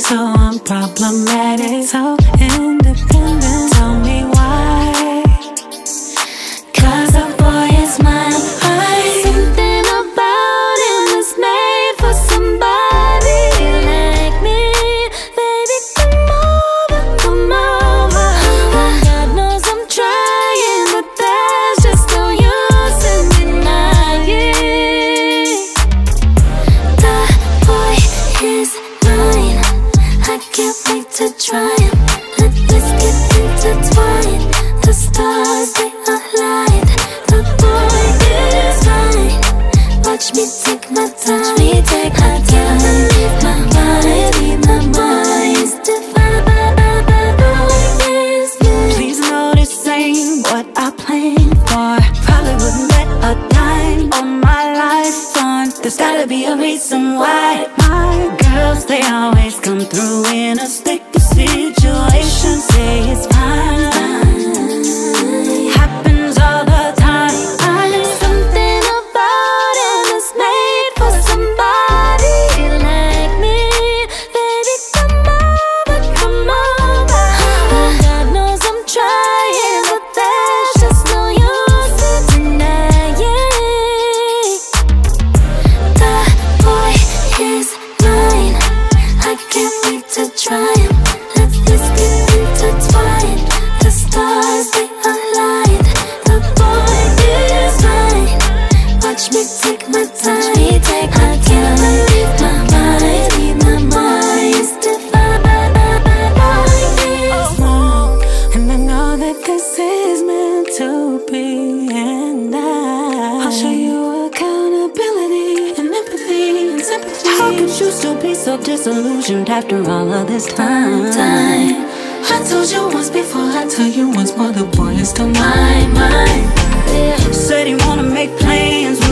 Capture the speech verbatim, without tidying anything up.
so unproblematic, so independent. Tell me why? Cause a boy is mine. Something about him is made for somebody like me. Baby, come over, come over. God knows I'm trying, but there's just no use in denying. The boy is mine. I can't wait to try him. Let's get intertwined. The stars, they align. The boy is mine. Watch me take my time. Watch me take my I can't believe my mind. My mind is defined by the boy is mine. Please know this ain't what I planned for. Probably wouldn't bet a dime on my life on. There's gotta be a reason why. My girls, they always come through in a sticky situation. Say it's fine. Happens all the time. Something about him is made for somebody like me. Baby, come over, come over. God knows I'm trying, but there's just no use in denying. The boy is mine. I can't wait to try him. Let's just get intertwined. The stars, they align. The boy is mine. Watch me take my time. Watch me take my I can't believe my mind. My mind is defined by the boy is mine. And I know that this is meant to be. And I I'll show you accountability and empathy and sympathy. How could you still be so disillusioned after all of this time? time. I told you once before, I tell you once more, the boy is still mine, mine. Yeah. Said he wanna make plans.